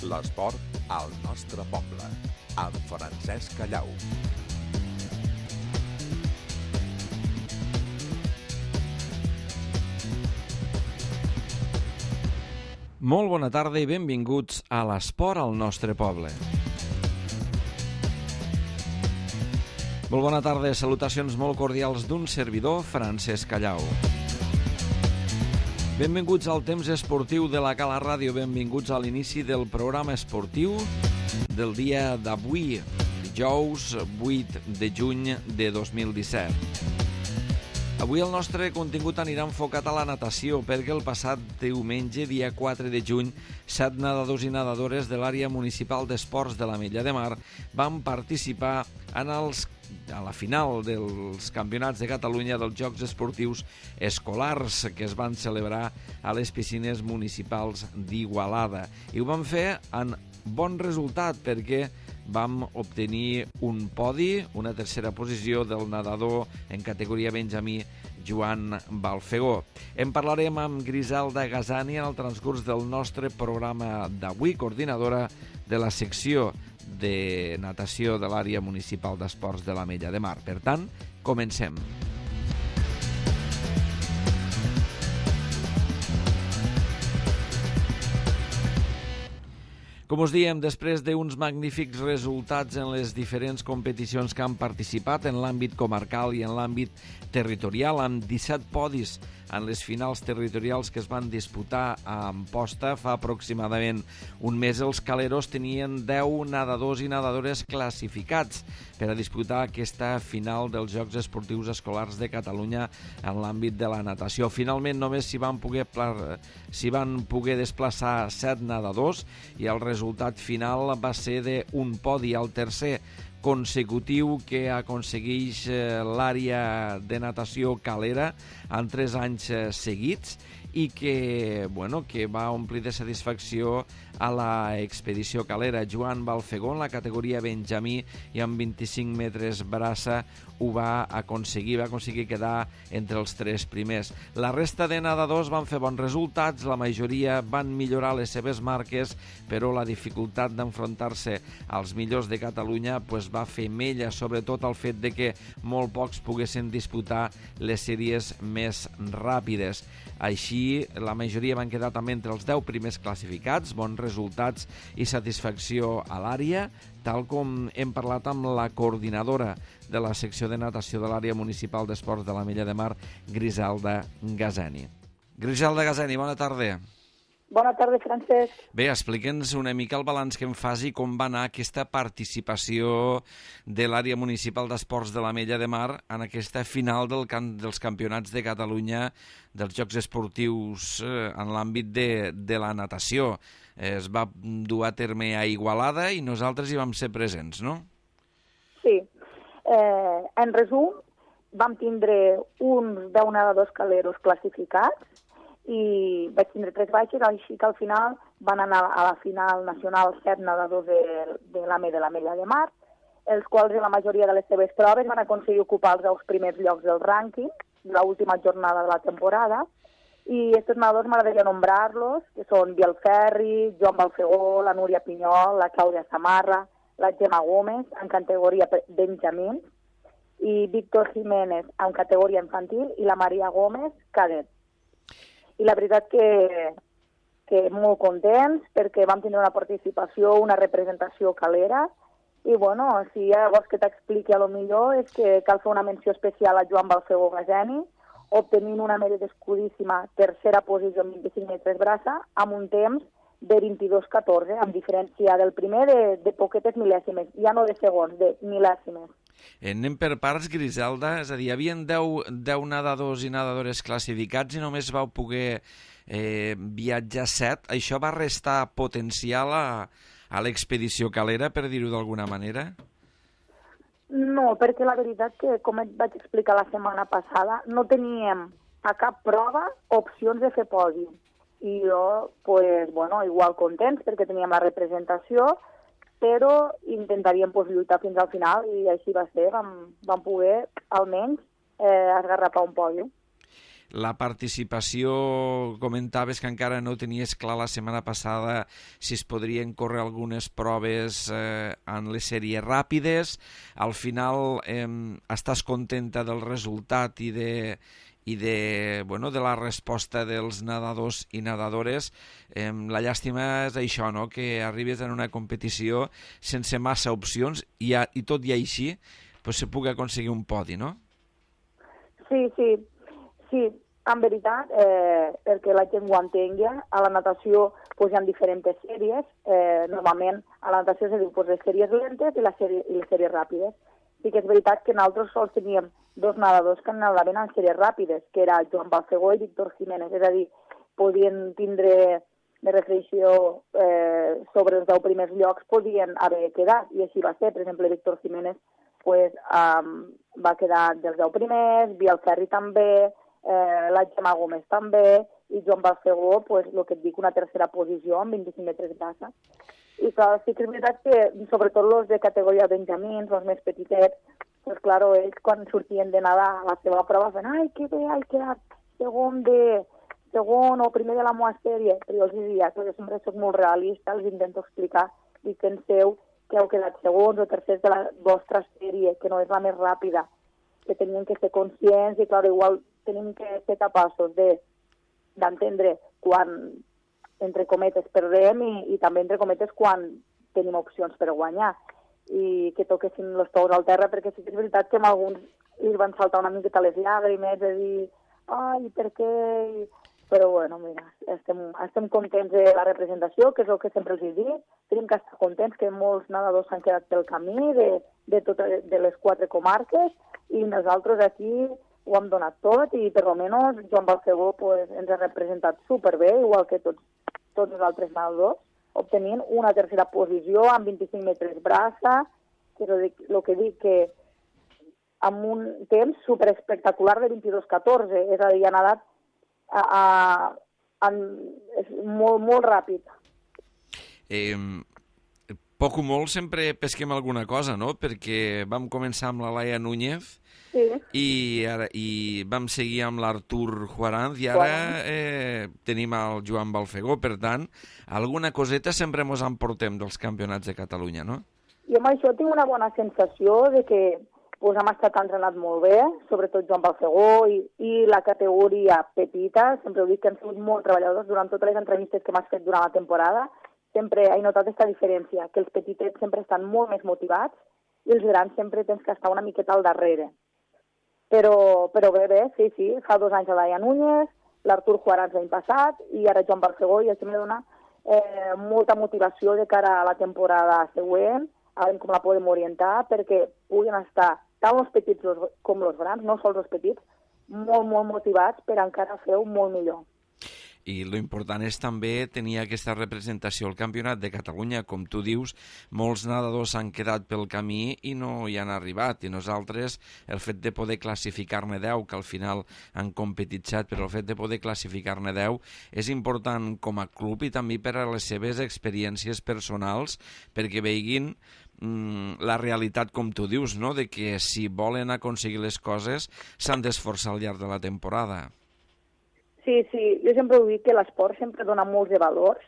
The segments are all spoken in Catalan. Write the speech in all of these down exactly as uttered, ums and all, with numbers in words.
L'esport al nostre poble, amb Francesc Callau. Molt bona tarda i benvinguts a l'esport al nostre poble. Molt bona tarda, salutacions molt cordials d'un servidor, Francesc Callau. Benvinguts al temps esportiu de la Cala Ràdio, benvinguts a l'inici del programa esportiu del dia d'avui, dijous vuit de juny de dos mil disset. Avui el nostre contingut anirà enfocat a la natació perquè el passat diumenge, dia quatre de juny, set nedadors i nedadores de l'àrea municipal d'esports de l'Ametlla de Mar van participar en els, a la final dels campionats de Catalunya dels Jocs Esportius Escolars que es van celebrar a les piscines municipals d'Igualada. I ho van fer en bon resultat perquè vam obtenir un podi, una tercera posició del nedador en categoria benjamí Joan Balfegó. En parlarem amb Griselda Gazani en el transcurs del nostre programa d'avui, coordinadora de la secció de natació de l'àrea municipal d'esports de l'Ametlla de Mar. Per tant, comencem. Com us diem, després d'uns magnífics resultats en les diferents competicions que han participat en l'àmbit comarcal i en l'àmbit territorial, amb disset podis en les finals territorials que es van disputar a Amposta fa aproximadament un mes, els caleros tenien deu nedadors i nedadores classificats per a disputar aquesta final dels Jocs Esportius Escolars de Catalunya en l'àmbit de la natació. Finalment només s'hi van poder, s'hi van poder desplaçar set nedadors i el resultat final va ser d'un podi, al tercer consecutiu que aconsegueix l'àrea de natació calera en tres anys seguits i que, bueno, que va omplir de satisfacció a l'expedició calera. Joan Balfegó, en la categoria benjamí i amb vint-i-cinc metres braça, ho va aconseguir, va aconseguir quedar entre els tres primers. La resta de nedadors van fer bons resultats, la majoria van millorar les seves marques, però la dificultat d'enfrontar-se als millors de Catalunya pues, va fer mella, sobretot el fet de que molt pocs poguessin disputar les sèries més ràpides. Així, la majoria van quedar també entre els deu primers classificats, bons resultats i satisfacció a l'àrea, tal com hem parlat amb la coordinadora de la secció de natació de l'àrea municipal d'esports de l'Ametlla de Mar, Griselda Gazani. Griselda Gazani, bona tarda. Bona tarda, Francesc. Bé, explica'ns una mica el balanç que en fas i com va anar aquesta participació de l'àrea municipal d'esports de l'Ametlla de Mar en aquesta final del can dels campionats de Catalunya dels Jocs Esportius eh, en l'àmbit de, de la natació. Es va dur a terme a Igualada i nosaltres hi vam ser presents, no? Sí. Eh, en resum, vam tindre uns deu nedadors caleros classificats i vaig tindre tres baixes, així que al final van anar a la final nacional set nedadors de, de l'AME de l'Ametlla de Mar, els quals en la majoria de les seves proves van aconseguir ocupar els deu primers llocs del rànquing de l'última jornada de la temporada. I aquests nedadors m'agradaria nombrar-los, que són Biel Ferri, Joan Balfegó, la Núria Pinyol, la Clàudia Samarra, la Gemma Gómez, en categoria benjamín, i Víctor Jiménez, en categoria infantil, i la Maria Gómez, cadet. I la veritat que, que molt contents perquè vam tenir una participació, una representació calera, i bueno, si hi ha vols que t'expliqui a lo millor és que cal fer una menció especial a Joan Balfegó Gazani, obtenint una merescudíssima tercera posició amb vint-i-cinc metres braça, amb un temps de vint-i-dos catorze, amb diferència del primer de, de poquetes mil·lèsimes, ja no de segons, de mil·lèsimes. Anem per parts, Griselda, és a dir, hi havia deu nedadors i nedadores classificats i només vau poder eh, viatjar set. Això va restar potencial a, a l'expedició calera, per dir-ho d'alguna manera? No, perquè la veritat que, com et vaig explicar la setmana passada, no teníem a cap prova opcions de fer podi. I jo, pues, bueno, igual contents perquè teníem la representació, però intentaríem pues, lluitar fins al final i així va ser, vam, vam poder almenys eh, esgarrapar un pòdio. la participació, comentaves que encara no tenies clar la setmana passada si es podrien córrer algunes proves eh, en les sèries ràpides. Al final eh, estàs contenta del resultat i de i de, bueno, de la resposta dels nedadors i nedadores. Eh, la llàstima és això, no? Que arribes en una competició sense massa opcions i, a, i tot i així pues, se pugui aconseguir un podi, no? Sí, sí, sí, en veritat, eh, perquè la gent ho entengui, a la natació pues, hi ha diferents sèries, eh, normalment a la natació se diu pues, les sèries lentes i, la sèrie, i les sèries ràpides. Sí que és veritat que nosaltres sols teníem dos nedadors que nadaven en sèries ràpides, que era Joan Balcegó i Víctor Jiménez, és a dir, podien tindre, de referència eh, sobre els deu primers llocs, podien haver quedat, i així va ser. Per exemple, Víctor Jiménez pues, um, va quedar dels deu primers, Biel Ferri també, eh, la Gemma Gómez també, i Joan Balcegó, pues, el que et dic, una tercera posició amb vint-i-cinc metres braça. I clar, sí que és veritat que, sobretot els de categoria benjamins, els més petitets, pues claro, ells quan sortien de nedar a la seva prova feien ai, que bé, he quedat segon de segon o primer de la meva sèrie. Però jo els diria que jo sempre soc molt realista, els intento explicar i penseu que heu quedat segons o tercers de la vostra sèrie, que no és la més ràpida, que tenien que ser conscients i, clar, igual tenim que ser capaços de d'entendre quan, entre cometes, perdem i, i també, entre cometes, quan tenim opcions per guanyar i que toquessin els peus al terra, perquè sí que és veritat que amb alguns li van saltar una miqueta les llàgrimes de dir, ai, per què? Però, bueno, mira, estem, estem contents de la representació, que és el que sempre els he dit, tenim que estar contents que molts nedadors s'han quedat pel camí de, de, tot, de les quatre comarques i nosaltres aquí ho hem donat tot i per almenys Joan Balcegó pues, ens ha representat superbé, igual que tots, tots els altres nedadors, obtenint una tercera posició amb vint-i-cinc metres braça, que és el que dic que amb un temps superespectacular de vint-i-dos catorze, és a dir, ha nedat a, a, a, és molt, molt ràpid. Eh, poc o molt sempre pesquem alguna cosa, no? Perquè vam començar amb la Laia Núñez sí. i, ara, i vam seguir amb l'Artur Juaranz i ara eh, tenim el Joan Balcegó. Per tant, alguna coseta sempre mos emportem dels campionats de Catalunya, no? I amb això tinc una bona sensació de que pues, hem estat entrenat molt bé, sobretot Joan Balcegó i, i la categoria petita. Sempre ho dic que han sigut molt treballadors durant totes les entrevistes que m'has fet durant la temporada. Sempre he notat aquesta diferència, que els petitets sempre estan molt més motivats i els grans sempre tens que estar una miqueta al darrere. Però, però bé, bé, sí, sí, fa dos anys a Laia Núñez, l'Artur Juaranz l'any passat i ara Joan Balcegó, i això em dona eh, molta motivació de cara a la temporada següent, a veure com la podem orientar, perquè puguin estar tant els petits com els grans, no sols els petits, molt, molt motivats per encara fer-ho molt millor. I l'important és també tenir aquesta representació al Campionat de Catalunya. Com tu dius, molts nedadors s'han quedat pel camí i no hi han arribat. I nosaltres, el fet de poder classificar-ne deu, que al final han competit set, però el fet de poder classificar-ne deu és important com a club i també per a les seves experiències personals, perquè veiguin mm, la realitat, com tu dius, no? De que si volen aconseguir les coses s'han d'esforçar al llarg de la temporada. Sí, sí, jo sempre ho dic que l'esport sempre dona molts de valors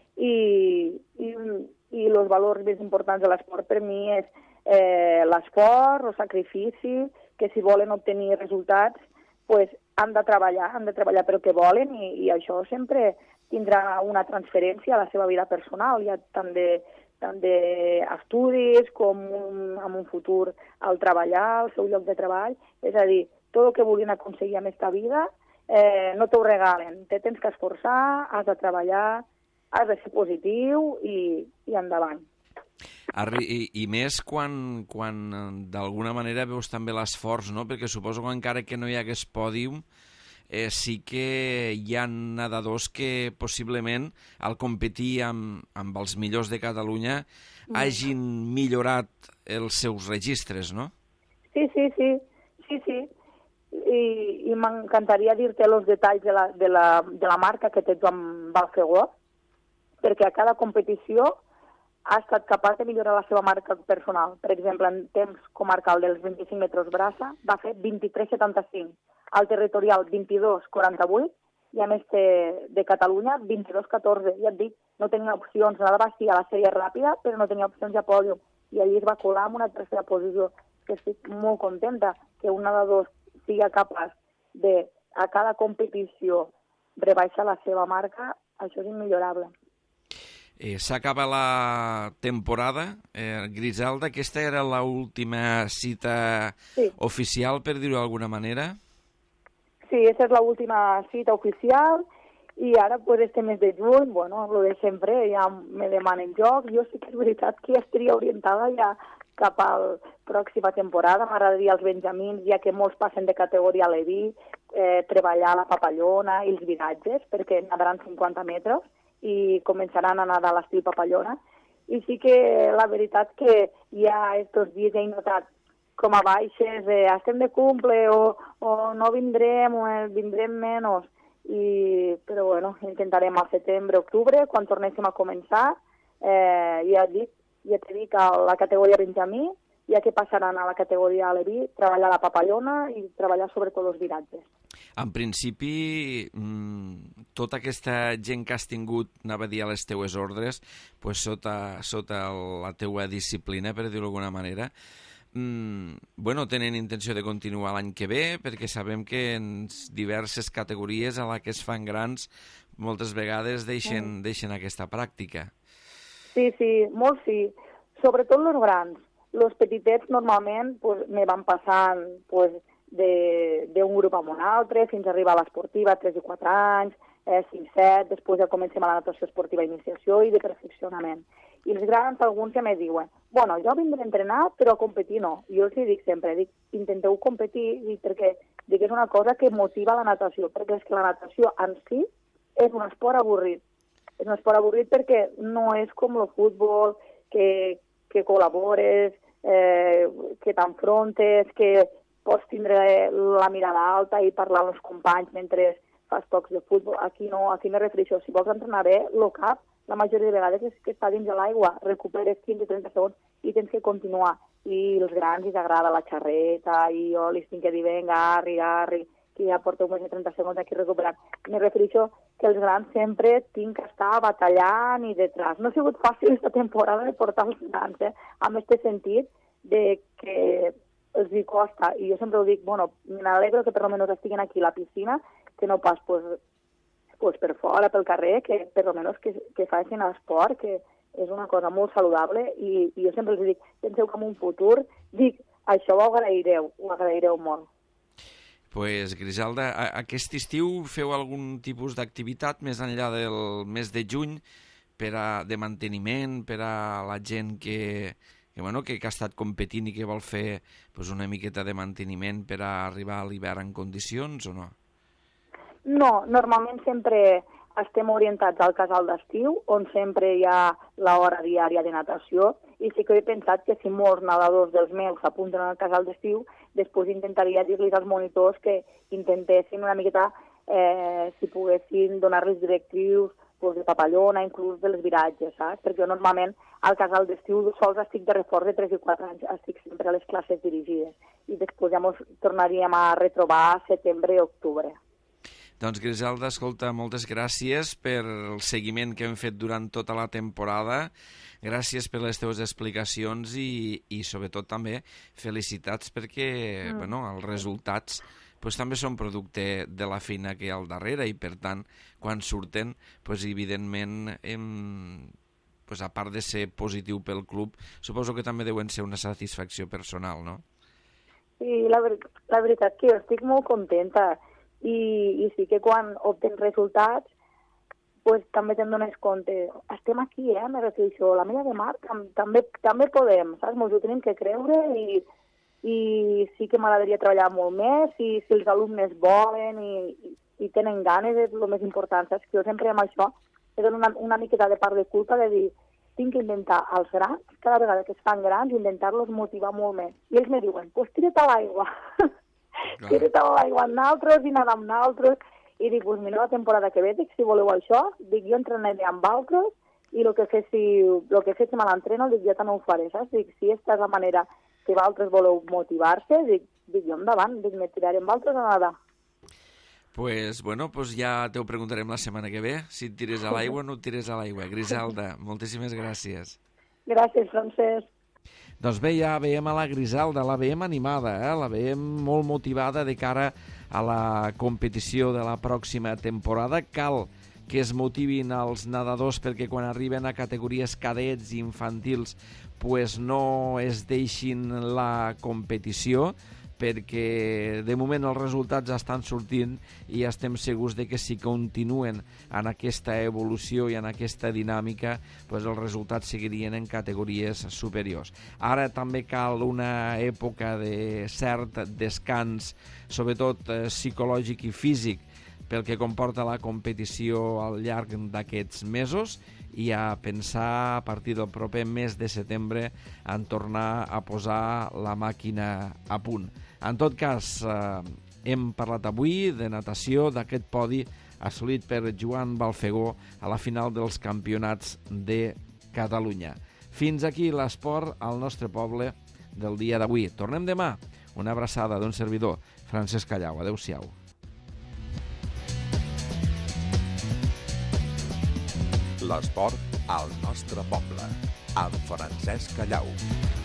i, i, i els valors més importants de l'esport per mi és eh, l'esport, el sacrifici, que si volen obtenir resultats pues, han de treballar, han de treballar pel que volen i, i això sempre tindrà una transferència a la seva vida personal, ja tant de tant d'estudis com un, en un futur al treballar, al seu lloc de treball. És a dir, tot el que vulguin aconseguir en aquesta vida Eh, no t'ho regalen, te tens que esforçar, has de treballar, has de ser positiu i, i endavant. Arri, i, I més quan, quan d'alguna manera veus també l'esforç, no? Perquè suposo que encara que no hi hagués pòdium, eh, sí que hi ha nedadors que possiblement al competir amb, amb els millors de Catalunya mm. hagin millorat els seus registres, no? Sí, sí, sí, sí, sí. I, i m'encantaria dir-te els detalls de la, de, la, de la marca que té Joan Balcegó, perquè a cada competició ha estat capaç de millorar la seva marca personal. Per exemple, en temps comarcal dels vint-i-cinc metres braça va fer vint-i-tres setanta-cinc. al territorial vint-i-dos quaranta-vuit i a més de, de Catalunya vint-i-dos catorze. Ja et dic, no tenia opcions, anava a a la sèrie ràpida, però no tenia opcions a pòdium. I allí es va colar amb una tercera posició, que estic molt contenta que un nedador sigui capaç de, a cada competició, rebaixar la seva marca, això és immillorable. Eh, S'acaba la temporada, eh, Griselda, aquesta era l'última cita sí. oficial, per dir-ho d'alguna manera? Sí, aquesta és l'última cita oficial i ara, pues, este mes de juny, bueno, lo de sempre, ja me demanen joc. Jo sí que és veritat que ja estaria orientada ja cap a la pròxima temporada. M'agradaria els benjamins, ja que molts passen de categoria a l'E-V I, eh, treballar la papallona i els viratges, perquè nadaran cinquanta metres i començaran a nedar a l'estil papallona. I sí que la veritat que ja estos dies he notat com a baixes, eh, estem de cumple o, o no vindrem o eh, vindrem menys. I, però bueno, intentarem al setembre, octubre, quan tornéssim a començar, eh, ja et dic, ja t'he dit a la categoria benjamí, ja que passaran a la categoria l'E-V I, treballar la papallona i treballar sobretot els viratges. En principi, tota aquesta gent que has tingut, anava a dir a les teues ordres, pues sota, sota la teua disciplina, per dir-ho d'alguna manera, mm, bueno, tenen intenció de continuar l'any que ve, perquè sabem que en diverses categories a les que es fan grans moltes vegades deixen, mm. deixen aquesta pràctica. Sí, sí, molt sí. Sobretot els grans. Els petitets normalment pues, me van passant pues, d'un grup a un altre fins a arribar a l'esportiva, tres i quatre anys, eh, cinc set, després ja comencem a la natació esportiva d'iniciació i de perfeccionament. I els grans, alguns ja me diuen, bueno, jo vindré a entrenar, però a competir no. Jo els dic sempre, dic, intenteu competir, dic, perquè dic, és una cosa que motiva la natació, perquè és que la natació en si és un esport avorrit. És un esport avorrit perquè no és com el futbol, que, que col·labores, eh, que t'enfrontes, que pots tindre la mirada alta i parlar amb els companys mentre fas tocs de futbol. Aquí no, aquí me refereixo. Si vols entrenar bé, el cap, la majoria de vegades és que està dins de l'aigua, recuperes quinze a trenta segons i tens que continuar. I els grans els agrada la xarreta i jo els tinc que dir, vinga, arri, arri, que ja porteu més de trenta segons aquí recuperant. Me refereixo que els grans sempre tinc que estar batallant i detrás. No ha sigut fàcil aquesta temporada de portar els grans, eh? amb aquest sentit de que els hi costa. I jo sempre ho dic, bueno, m'alegro que per almenys estiguin aquí a la piscina, que no pas pues, pues per fora, pel carrer, que per almenys que, que facin esport, que és una cosa molt saludable, i, i jo sempre els dic, penseu que en un futur, dic, això ho agraireu, ho agraireu molt. Pues, Griselda, aquest estiu feu algun tipus d'activitat més enllà del mes de juny per a, de manteniment per a la gent que, que, bueno, que, que ha estat competint i que vol fer pues, una miqueta de manteniment per a arribar a l'hivern en condicions o no? No, normalment sempre estem orientats al casal d'estiu, on sempre hi ha l'hora diària de natació, i sí que he pensat que si molts nedadors dels meus s'apunten al casal d'estiu, després intentaria dir-los als monitors que intentessin una miqueta, eh, si poguessin donar-los directrius pues, de papallona, inclús dels viratges, saps? Perquè jo normalment al casal d'estiu sols estic de reforç de tres i quatre anys, estic sempre a les classes dirigides, i després ja ens tornaríem a retrobar a setembre i octubre. Doncs, Griselda, escolta, moltes gràcies per el seguiment que hem fet durant tota la temporada. Gràcies per les teves explicacions i, i sobretot, també felicitats perquè mm. bueno, els resultats pues, també són producte de la feina que hi ha al darrere i, per tant, quan surten, pues, evidentment, hem, pues, a part de ser positiu pel club, suposo que també deuen ser una satisfacció personal, no? Sí, la, ver la veritat que jo estic molt contenta. I, i sí que quan obtens resultats pues, també te'n dones compte, estem aquí, eh, me refereixo, la meva de mar tam també, també podem, saps? Ens ho tenim que creure i, i sí que m'agradaria treballar molt més i si els alumnes volen i, i, i tenen ganes és el més important, saps? Que jo sempre amb això he donat una, una miqueta de part de culpa de dir, tinc que intentar als grans, cada vegada que es fan grans, intentar-los motivar molt més. I ells me diuen, pues tira't a l'aigua. Tira't a l'aigua amb naltros i nedar amb naltros. I dic, pues mira la temporada que ve, dic, si voleu això, dic, jo entrenaré amb altres i el que féssiu, el que féssiu a l'entreno, dic, jo també ho faré, saps? Dic, si aquesta és la manera que vosaltres voleu motivar-se, dic, dic, jo endavant, dic, me tiraré amb altres a nedar. Pues, bueno, pues ja t'ho preguntarem la setmana que ve, si et tires a l'aigua o no et tires a l'aigua. Griselda, moltíssimes gràcies. Gràcies, Francesc. Doncs bé, ja veiem a la Griselda, la veiem animada, eh? La veiem molt motivada de cara a la competició de la pròxima temporada. Cal que es motivin els nedadors perquè quan arriben a categories cadets i infantils pues no es deixin la competició, perquè de moment els resultats estan sortint i estem segurs de que si continuen en aquesta evolució i en aquesta dinàmica, doncs els resultats seguirien en categories superiors. Ara també cal una època de cert descans, sobretot eh, psicològic i físic, pel que comporta la competició al llarg d'aquests mesos, i a pensar a partir del proper mes de setembre en tornar a posar la màquina a punt. En tot cas, eh, hem parlat avui de natació, d'aquest podi assolit per Joan Balfegó a la final dels campionats de Catalunya. Fins aquí l'esport al nostre poble del dia d'avui. Tornem demà. Una abraçada d'un servidor, Francesc Callau. Adéu-siau. L'esport al nostre poble, amb Francesc Callau.